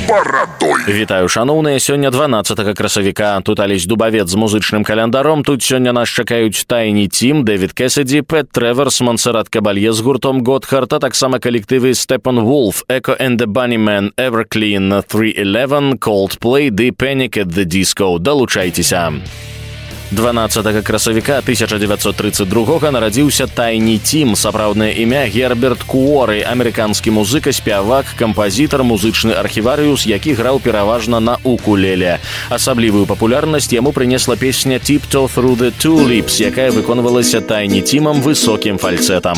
барадой. Вітаю, шаноўныя, сёння 12 красавіка. Тут Алесь Дубавец з музычным календаром. Тут сёння нас чакаюць Тайни Тим, Дэвид Кэссиди, Пэт Трэверс, Монсеррат Кабалье з гуртом Готхард, а таксама калектывы Steppenwolf, Echo and the Bunnymen, Everclean, 311, Coldplay, ды Panic at the Disco. Далучайцеся. 12 красавіка 1932 нарадзіўся Тайни Тим, сапраўднае імя Герберт Куоры, амерыканскі музыка, спявак, кампазітар, музычны архіварыус, які граў пераважна на укулеле. Асаблівую папулярнасць яму прынесла песня «Tiptoe Through the Tulips», якая выконвалася Тайни Тимам высокім фальцэтам.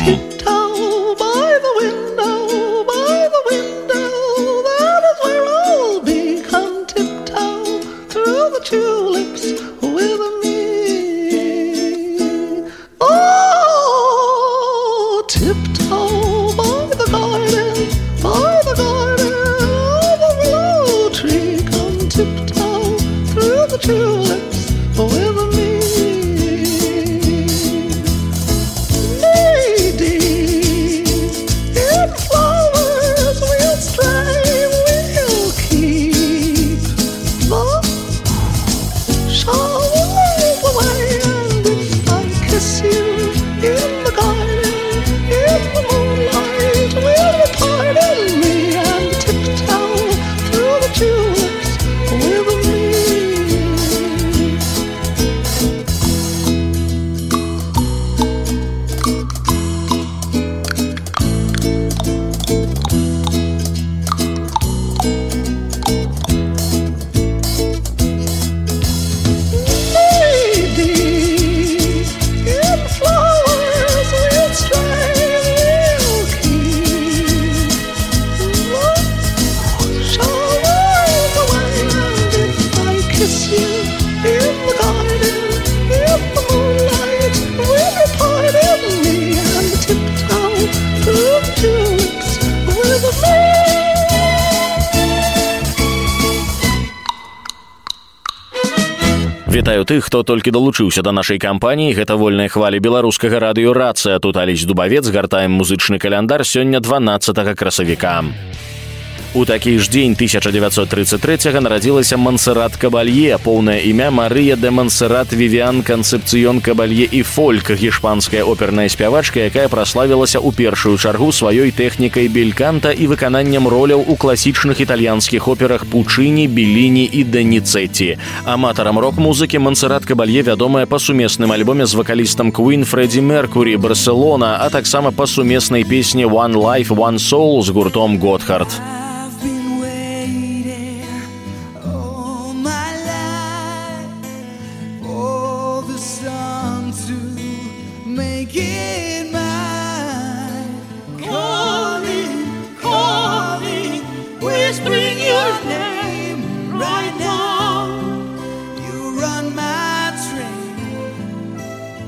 Tiptoe by the garden of the willow tree. Come tiptoe through the tulips with me. Lady, in flowers we'll stray, we'll keep the showers away. And if I kiss you in the garden, in the moonlight, will pardon me and tiptoe through the tulips with me. Lady, in flowers we'll stray, we'll keep the showers away. And if I kiss you in the garden, in the moonlight, will you pardon me and tiptoe through the tulips with me? Вітаю тых, хто толькі далучыўся да нашай кампаніі. Гэта вольныя хвалі беларускага радыё «Рацыя». Тут Алесь Дубавец, гартаем музычны каляндар сёння 12 красавіка. У такі ж дзень 1933 нарадзілася Монсеррат Кабалье, поўнае імя Марыя де Монсеррат Вивиан Концепцыён Кабалье і Фольк, гішпанская оперная спявачка, якая праславілася ў першую чаргу сваёй тэхнікай бельканта і выкананнем роляў у класічных італьянскіх операх Пучыні, Белліні і Доніцетті. Аматарам рок-музыкі Монсеррат Кабалье вядомая па сумесным альбоме з вакалістам Queen Фрэдзі Меркурі «Барселона», а таксама па сумеснай песні «One Life, One Soul» з гуртом Готхард. Whispering your name right now, you run my train.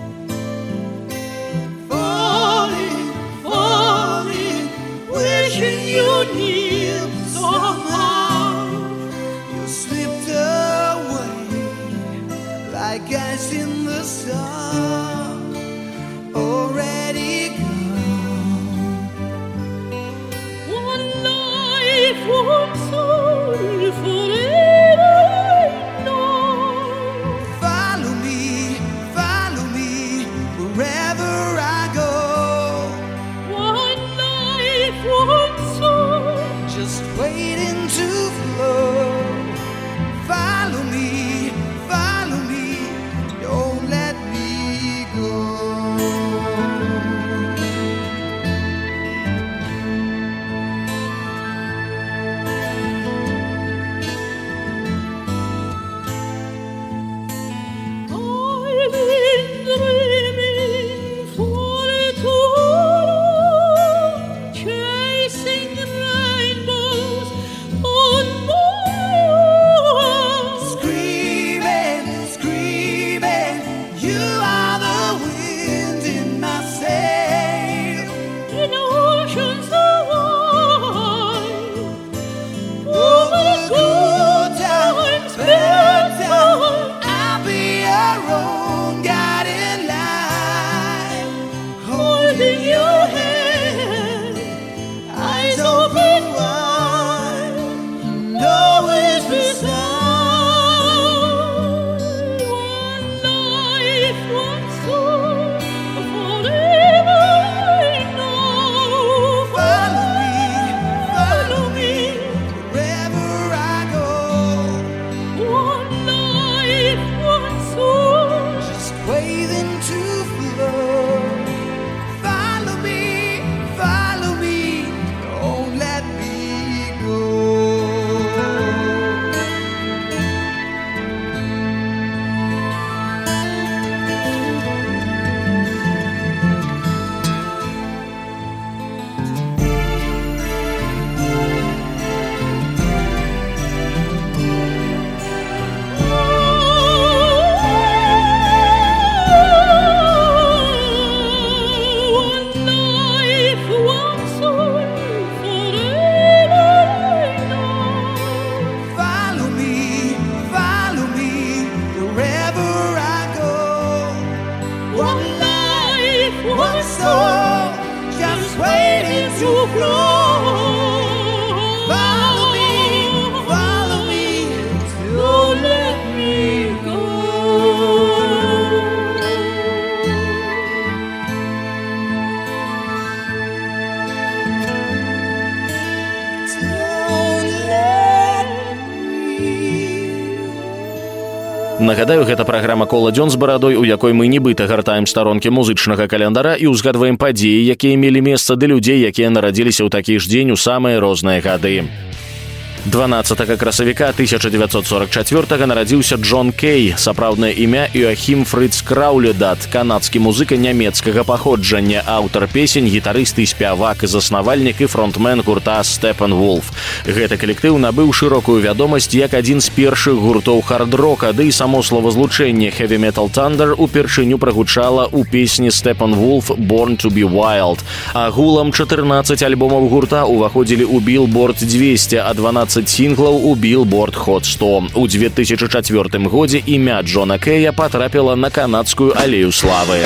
Falling, falling, wishing you knew somehow. You slipped away like ice in the sun, already gone. One life, one soul, forever I know. Follow me, wherever I go. One life, one soul, just waiting to flow. Follow me, don't let me go. No Нагадаю, гэта праграма «Кола дзён з барадой», у якой мы нібыта гартаем старонкі музычнага календара і ўзгадваем падзеі, якія мелі месца, ды людзей, якія нарадзіліся ў такі ж дзень у самыя розныя гады. 12 красавіка 1944 нарадзіўся Джон Кей, сапраўднае імя Йоахім Фрыц Крауледат, канадскі музыка нямецкага паходжання, аўтар песень, гітарыст і спявак, заснавальнік і фронтмен гурта Степенвулф. Гэты калектыў набыў шырокую вядомасць як адзін з першых гуртоў хард-рока, ды і само словазлучэнне Heavy Metal Thunder упершыню прагучала ў песні Steppenwolf «Born to be Wild». Агулам 14 альбомаў гурта ўваходзілі ў Billboard 200, а 12 сінглаў у Billboard Hot 100. У 2004 годзе імя Джона Кея патрапіла на канадскую алею славы.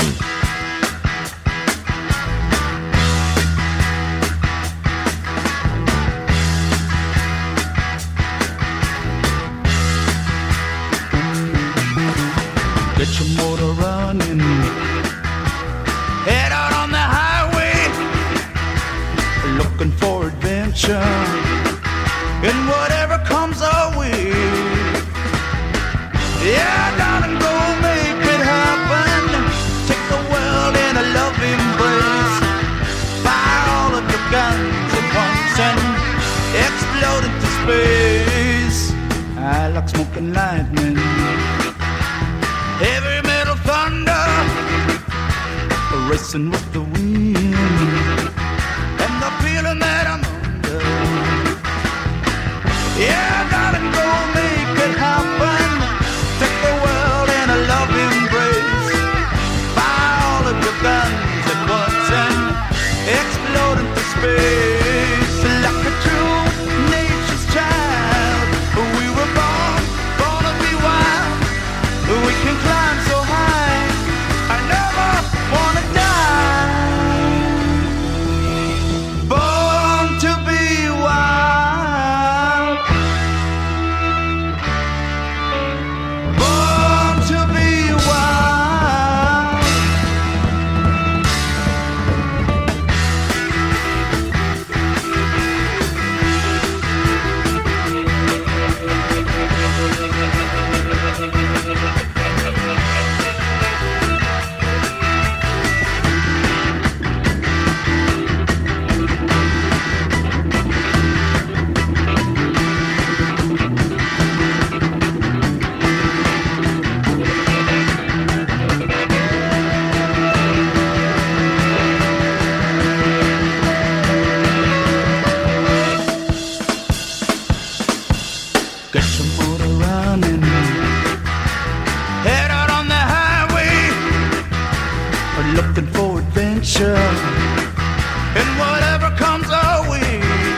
Get your motor running, head out on the highway, looking for adventure. And whatever comes our way, yeah, darling, go make it happen. Take the world in a love embrace. Fire all of your guns at once and explode into space. I like smoking lightning, heavy metal thunder, racing with the wind, and the feeling that I'm under. Yeah, darling, go make it happen. Take the world in a love embrace. Fire all of your guns at once and explode into space. Like a true nature's child, we were born to be wild. We can climb so high, I never wanna die. Born to be wild. Born to be wild. Get your motor running, head out on the highway, looking for adventure, and whatever comes our way.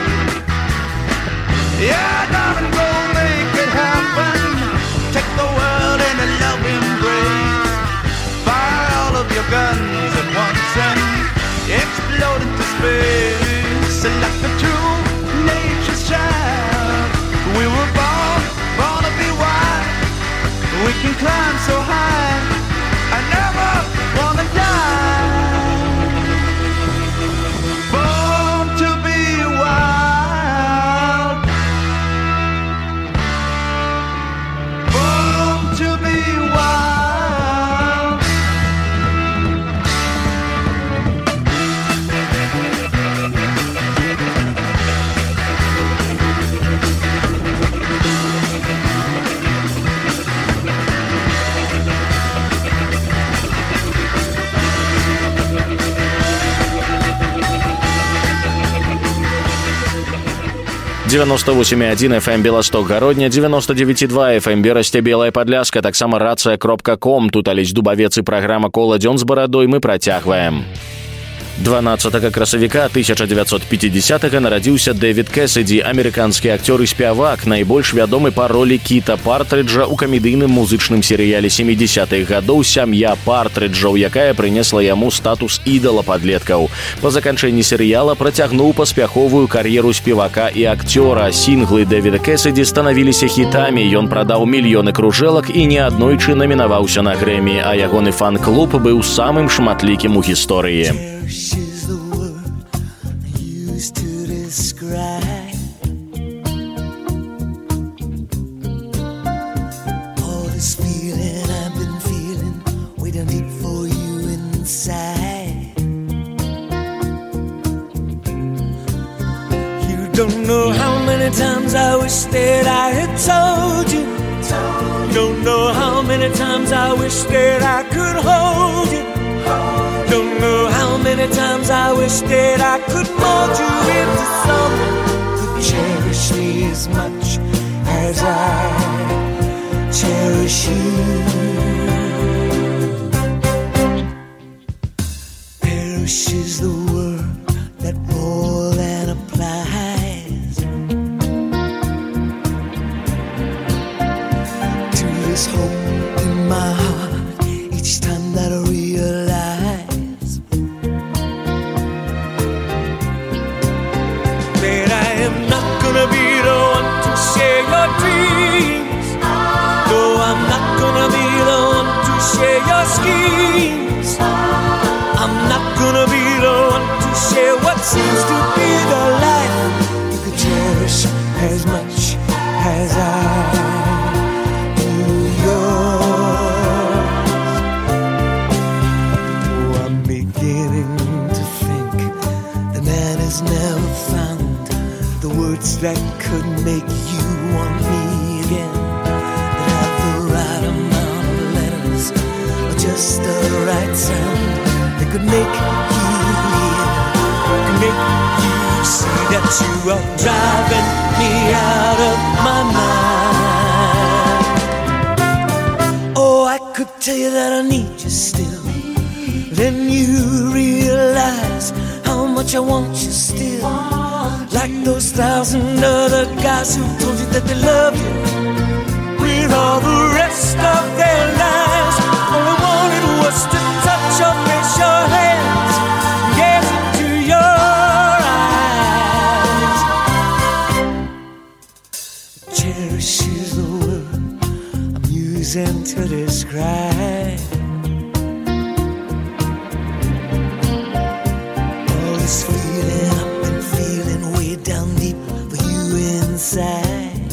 Yeah, darling, go make it happen. Take the world in a love embrace. Fire all of your guns at once and explode into space. Like a true nature's child, we were born to be wild. We can climb so high, I never wanna die. Born to be wild. Born to be wild. «98,1 FM Белосток Гародня», 99,2 FM Берасце Белая Падляска, таксама рацыя.ком. Тут Алесь Дубавец і праграма «Кола дзён з барадой» мы працягваем. 12 красавіка 1950 нарадзіўся Дэвід Кэссіді, амерыканскі акцёр і спявак, найбольш вядомы па ролі Кіта Партрыджа ў камедыйным музычным серыяле 70-х гадоў «Сям'я Партрыджаў», якая прынесла яму статус ідала падлеткаў. Па заканчэнні серыяла працягнуў паспяховую кар'еру спевака і акцёра. Сінглы Дэвіда Кэссіді станавіліся хітамі, ён прадаў мільёны кружэлак і неаднойчы намінаваўся на Грэмі, а ягоны фан-клуб быў самым шматлікім у гісторыі. Is the word used to describe all this feeling inside. You don't know how many times I wish that I had told you. Don't know how many times I wish that I could hold you. Don't know how many times I wish that I could mold you into someone who could cherish me as much as I cherish you. Perish is the word that more than applies to this hope in my heart each time that I realize that I am not gonna be the one to share your dreams. No, I'm not gonna be the one to share your schemes. I'm not gonna be the one to share what seems to be the life you could cherish as much as I do yours. Oh, I'm beginning to think the man has never found the words that could make you want me again, that have the right amount of letters or just the right sound that could make you hear, could make you see that you are driving me out of my mind. Oh, I could tell you that I need you still, then you realize how much I want you still. Like those 1,000 other guys who told you that they love you with all the rest of their lives. All I wanted was to touch your face, your hands, gaze into your eyes. Cherish is the word I'm using to describe all this feeling I've been feeling way down deep for you inside.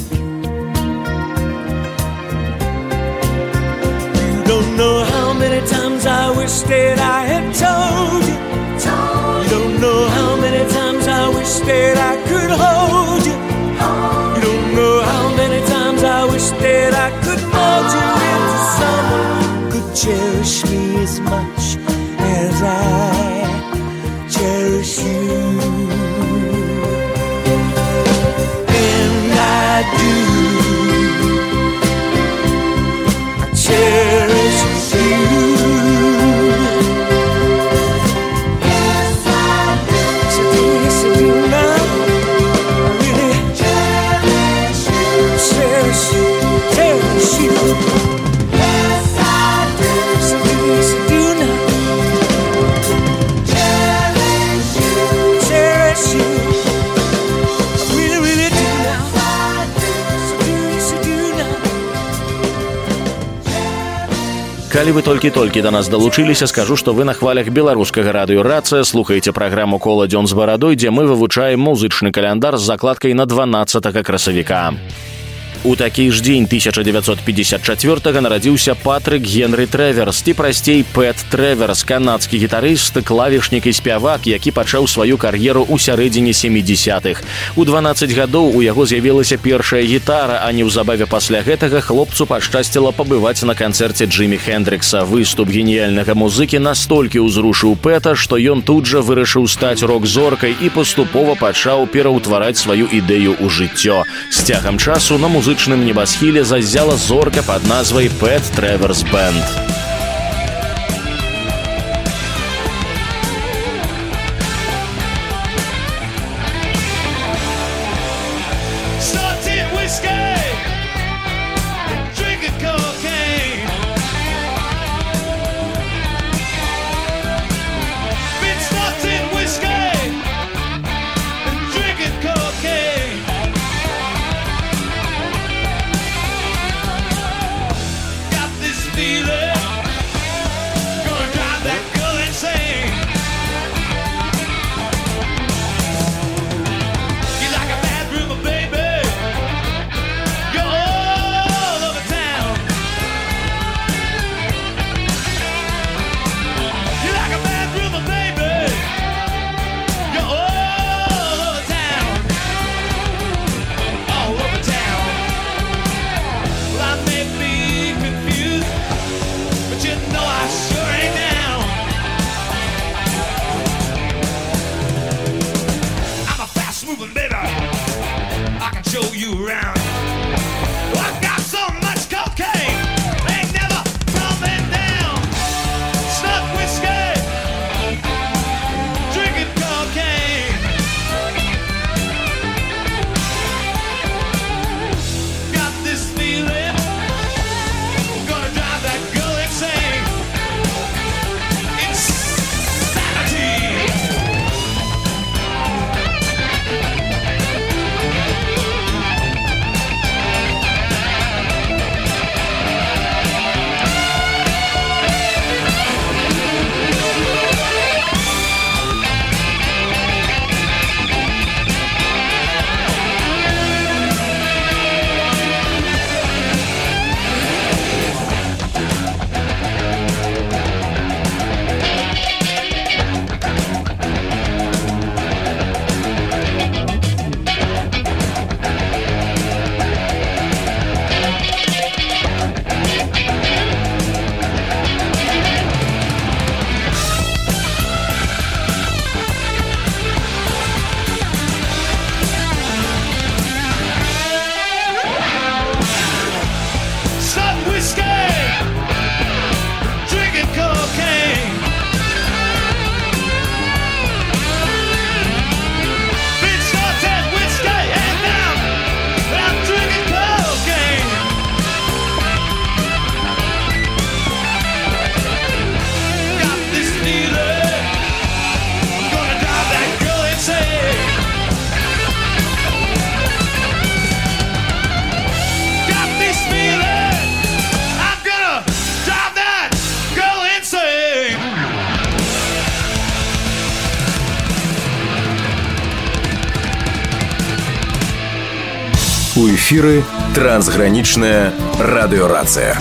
You don't know how many times I wish that I had told you. You don't know how many times I wish that I could hold you. You don't know how many times I wish that I could mold you into someone who could cherish me as much as I cherish you. And I do. I cherish you. Yes, I do. Yes, I do now. Really cherish you. Cherish you. Cherish you. Yes, I do. Yes, I do. Yes, I do now. Cherish you. Cherish you. I really, really do now. Yes, I do. Yes, I do now. Калі вы толькі-толькі да нас далучыліся, скажу, што вы на хвалях беларускага радыё «Рацыя» слухаеце праграму «Кола дзён з барадой», дзе мы вывучаем музычны каляндар з закладкай на 12 красавіка. У такі ж дзень 1954-го нарадзіўся Патрык Генры Трэверс, ці прасцей Пэт Трэверс, канадскі гітарыст, клавішнік і спявак, які пачаў сваю кар'еру ў сярэдзіне 70-х. У 12 гадоў у яго з'явілася першая гітара, а неўзабаве пасля гэтага хлопцу пашчасціла пабываць на канцэрце Джимі Хендрикса. Выступ геніяльнага музыкі настолькі ўзрушыў Пэта, што ён тут жа вырашыў стаць рок-зоркай і паступова пачаў пераўтвараць сваю ідэю ў жыццё. З цягам часу на музычным небасхіле заззяла зорка пад назвай Пэт Трэверс Бэнд. Feeling У эфіры трансгранічная радыёрацыя.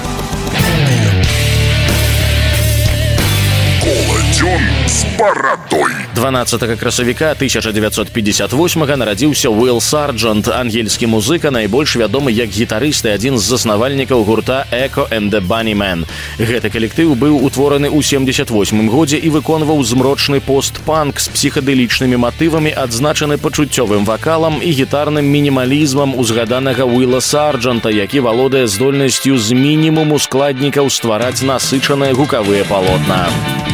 Коладзён з барадой. 12 красавіка 1958 нарадзіўся Уилл Сарджант, ангельскі музыка, найбольш вядомы як гітарыст і адзін з заснавальнікаў гурта Echo and the Bunnymen. Гэты калектыў быў утвораны ў 78 годзе і выконваў змрочны пост-панк з псіхадэлічнымі матывамі, адзначаны пачуццёвым вакалам і гітарным мінімалізмам узгаданага Уилла Сарджанта, які валодае здольнасцю з мінімуму складнікаў ствараць насычаныя гукавыя палотна.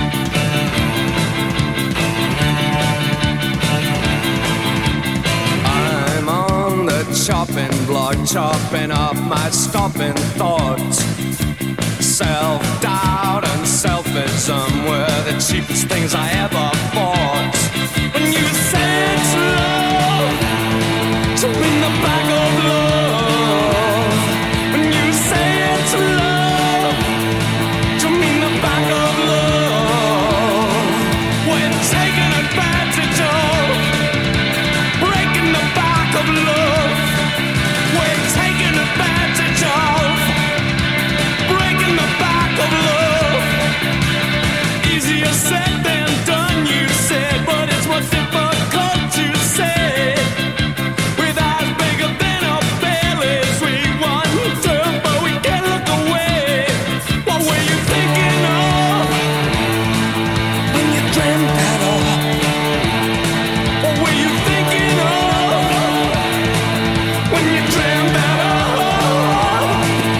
Chopping block, chopping up my stopping thoughts. Self-doubt and selfism were the cheapest things I ever bought. When you said to love, to win the back of love. When you said to love, to win the back of love. When taken advantage of, breaking the back of love. We're taking advantage of, breaking the back of love. Easier said than done, you said, but it's more difficult to say. With eyes bigger than our bellies, we wonder, but we can't look away. What were you thinking of when you dreamt that all? What were you thinking of when you dreamt that all?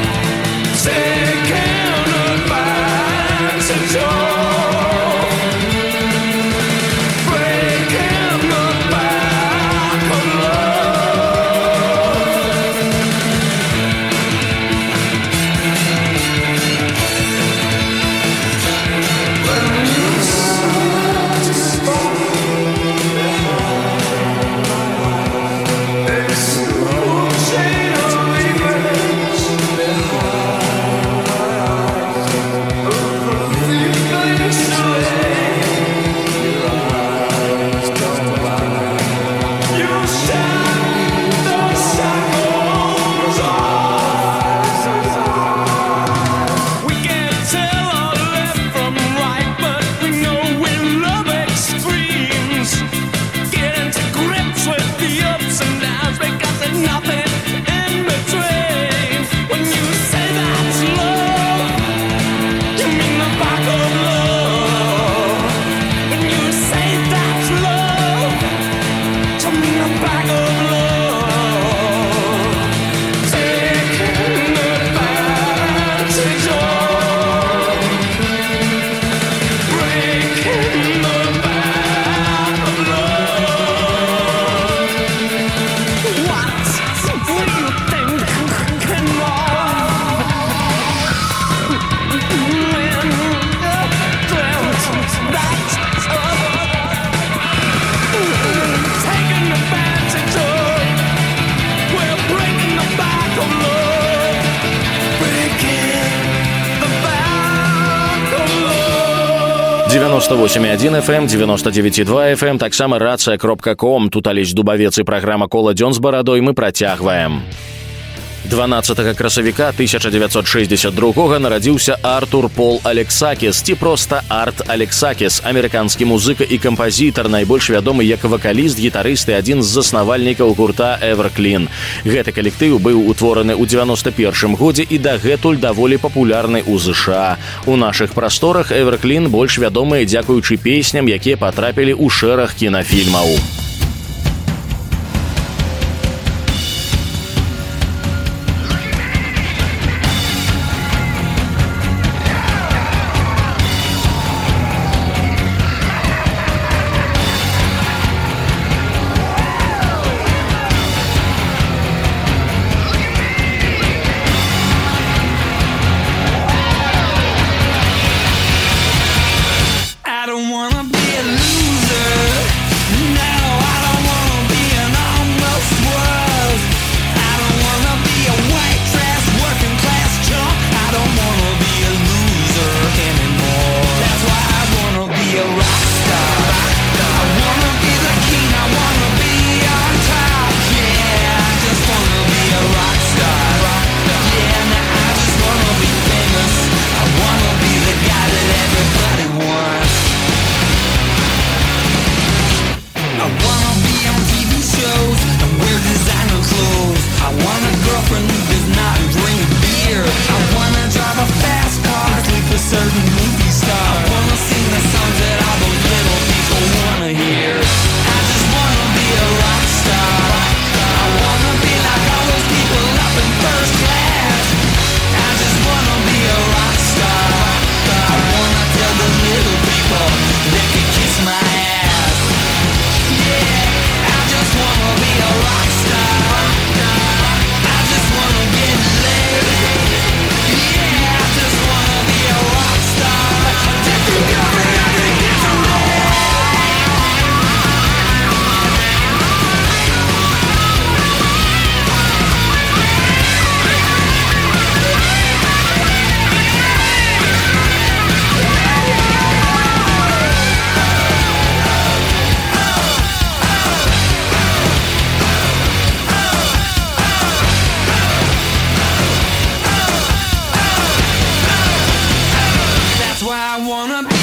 Taking advantage of, breaking the back of love. When you start to stop, chain of events, you shine those shackles off. We can't tell our left from right, but we know we love extremes. Getting to grips with the ups and downs because there's nothing in between. When you say that's love, you mean the back of love. When you say that's love, you mean the back of love. Taking advantage of, breaking the back of love. What were you thinking of when taking advantage of, we're breaking the back of love, breaking the back of love. 98,1 FM, 99,2 FM, таксама рацыя.ком. Тут Алесь Дубавец і праграма «Коладзён з барадой» мы працягваем. 12 красавіка 1962 нарадзіўся Артур Пол Алексакіс, ці проста Арт Алексакіс, амерыканскі музыка і кампазітар, найбольш вядомы як вакаліст, гітарыст і адзін з заснавальнікаў гурта Everclean. Гэты калектыў быў утвораны ў 91 годзе і дагэтуль даволі папулярны ў ЗША. У нашых прасторах Everclean больш вядомыя дзякуючы песням, якія патрапілі ў шэраг кінафільмаў. I don't wanna be a loser. Now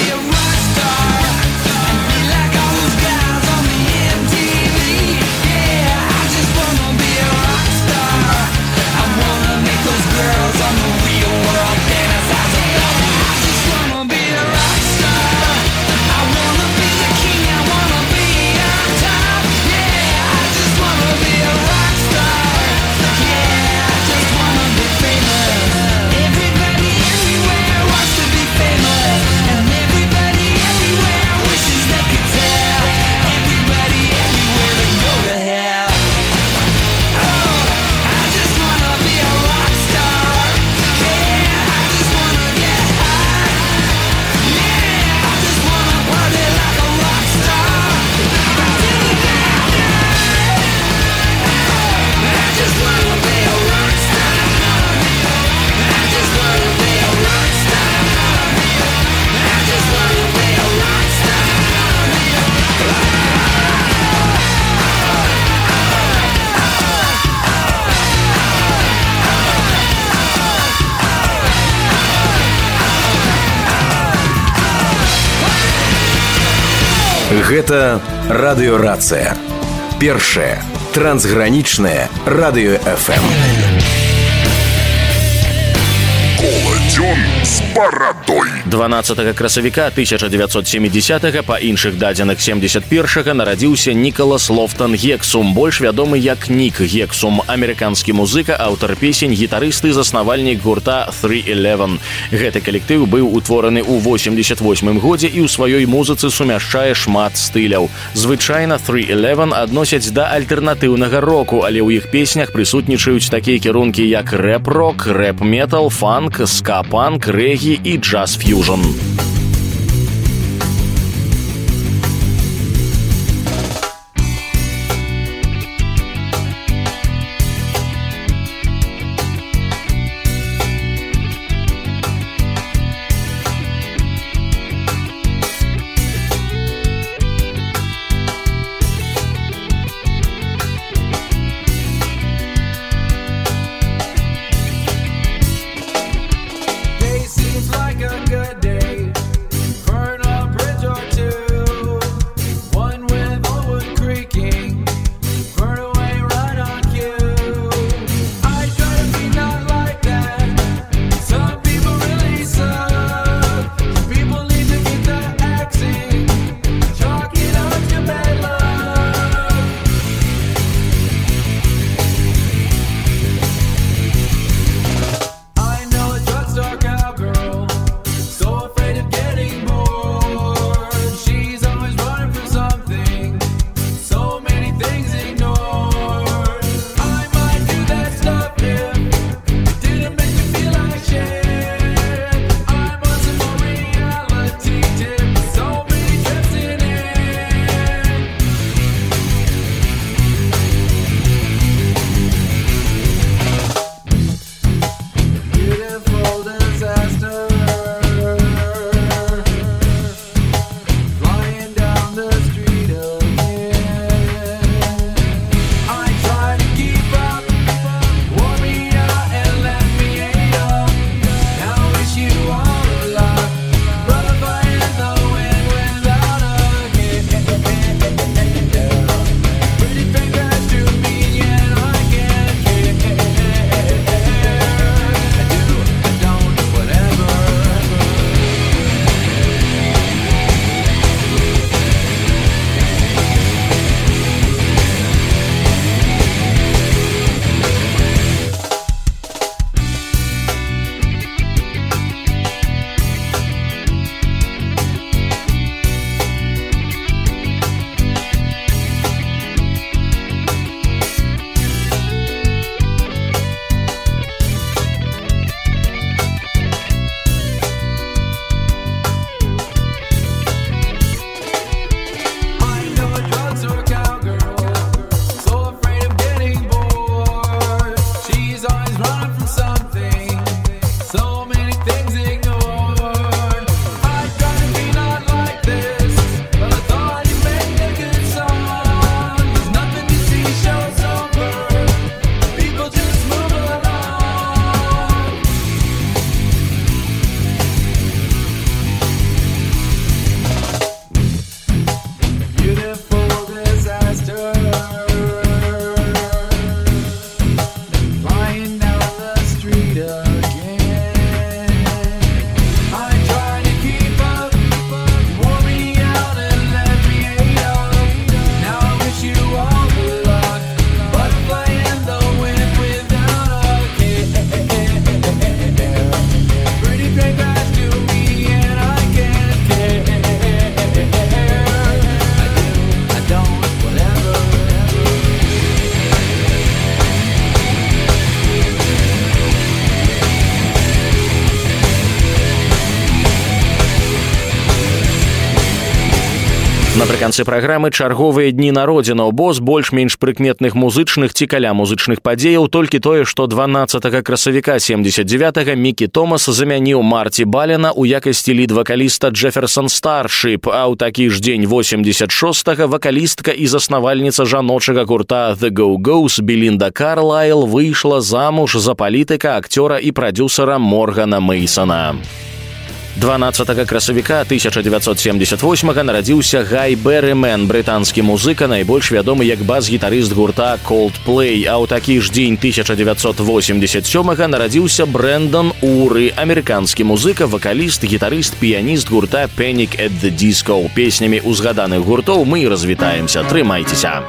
Гэта радыёрацыя. Першае трансгранічнае радыё FM. Коладзён з барадой. 12 красавіка 1970 па іншых дадзеных 71-га нарадзіўся Нікалас Лофтон Гексум, больш вядомы як Нік Гексум, амерыканскі музыка, аўтар песень, гітарыст і заснавальнік гурта 311. Гэты калектыў быў утвораны ў 88 годзе і ў сваёй музыцы сумяшчае шмат стыляў. Звычайна 311 адносяць да альтэрнатыўнага року, але ў іх песнях прысутнічаюць такія кірункі як рэп-рок, рэп-метал, фанк, ска-панк, рэгі і джаз-фьюжн. Day seems like a good day. Напрыканцы праграмы чарговыя дні народзінаў, бо з больш-менш прыкметных музычных ці каля музычных падзеяў толькі тое, што 12 красавіка 79-га Мікі Томас замяніў Марці Балена ў якасці лід-вакаліста Джэферсон Старшып, а ў такі ж дзень 86-га вакалістка і заснавальніца жаночага гурта The Go-Go's Белінда Карлайл выйшла замуж за палітыка, акцёра і прадзюсара Моргана Мейсона. 12 красавіка 1978-га нарадзіўся Гай Берримен, брытанскі музыка, найбольш вядомы як бас-гітарыст гурта Coldplay, а ў такі ж дзень 1987-га нарадзіўся Брэндон Уры, амерыканскі музыка, вакаліст, гітарыст, піяніст гурта Panic at the Disco. Песнямі узгаданых гуртоў мы і развітаемся. Трымайцеся!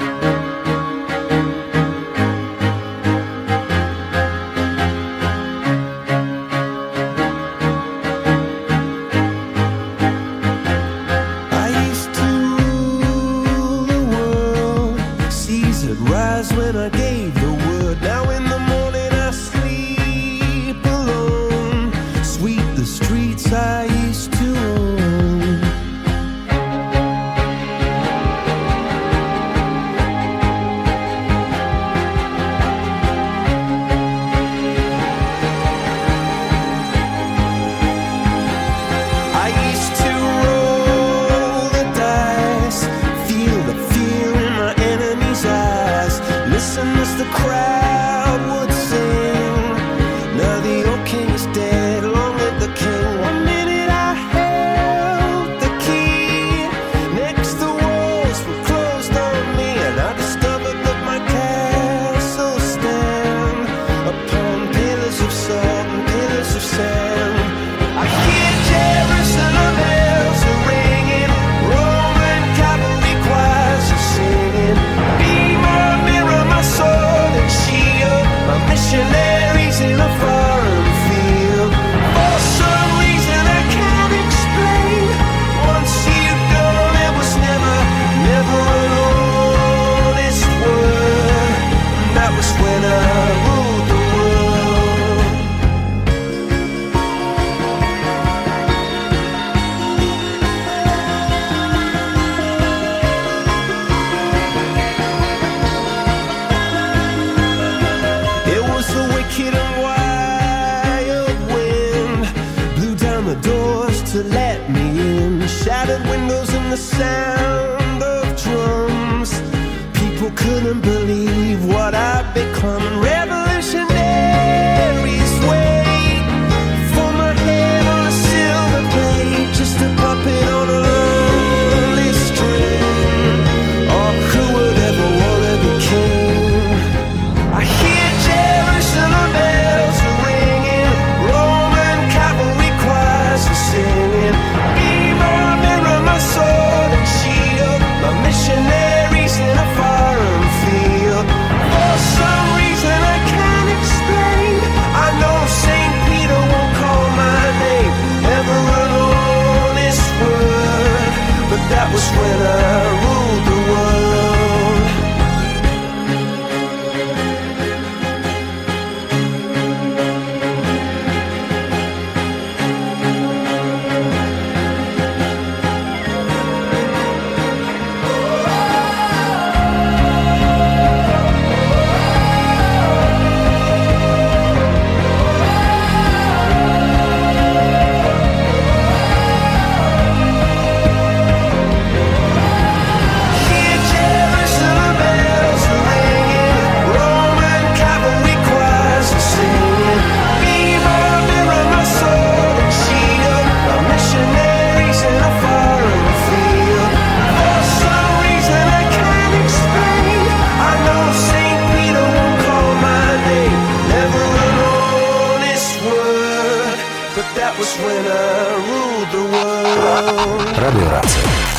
Радиорация.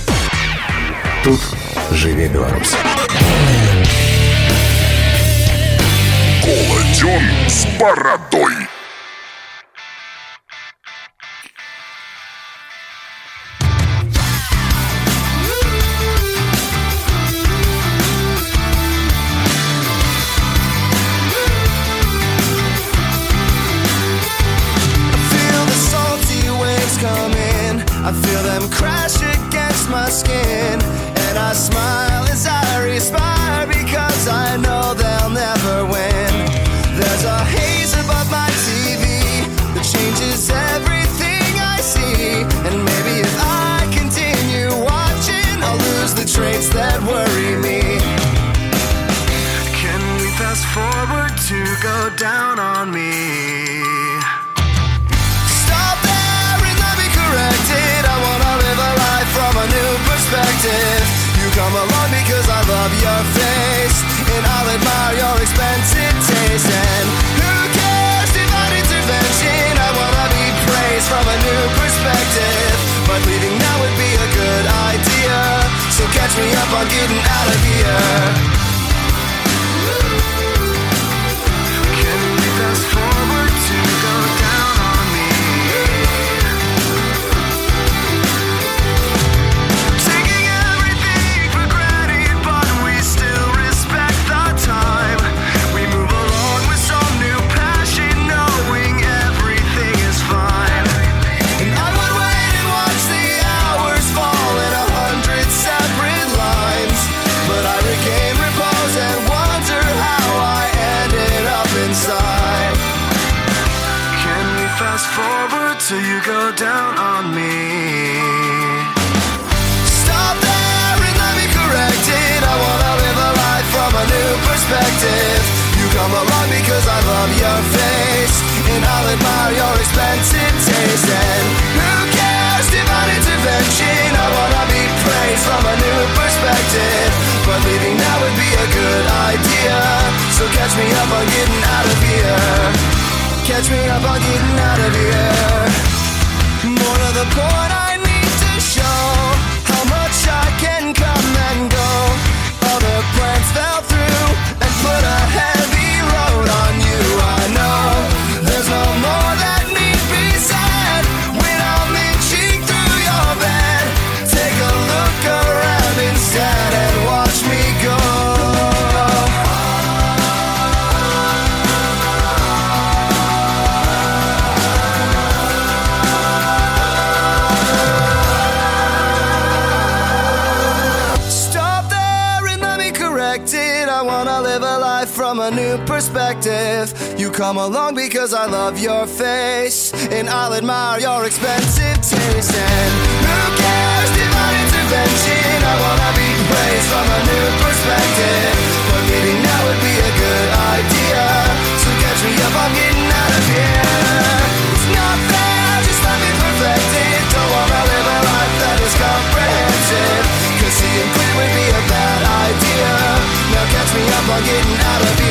Тут живе Беларусь. Колодён с бородой. I feel them crash against against my skin, and I smile as I respire because I know they'll never win. There's a haze above my TV that changes everything I see, and maybe if I continue watching, I'll lose the traits that worry me. Can we fast forward to go down on me? Stop there and let me correct it. I wanna live a life from a new perspective. You come along because I love your face, and I'll admire your expensive taste. And who cares, divine intervention? I wanna be praised from a new perspective, but leaving now would be a good idea, so catch me up on getting out of here. Can we fast forward to go down on me? Taking everything for granted, but we still respect the time. We move along with some new passion, knowing everything is fine. And I would wait and watch the hours fall in 100 separate lines, but I regain repose and wonder how I ended up inside. Can we fast forward till you go down on me? Stop there and let me correct it. I wanna live a life from a new perspective. You come along because I love your face, and I'll admire your expensive taste. And who cares, divine intervention? I wanna be praised from a new perspective, but leaving now would be a good idea, so catch me up on getting out of here. Catch me up on getting out of here. More to the point, I need to show how much I can come and go. Other plans fell through and put a heavy load on you. I know there's no more that need be said when I'm inching through your bed. Take a look around instead and watch me go. I wanna live a life from a new perspective. You come along because I love your face, and I'll admire your expensive taste. And who cares, divine intervention? I wanna be praised from a new perspective, but leaving now would be a good idea, so catch me up, I'm getting out of here. It's not fair, just let me perfect it. Don't wanna live a life that is comprehensive, 'cause seeing clear would be a bad idea. Now catch me up on getting out of here.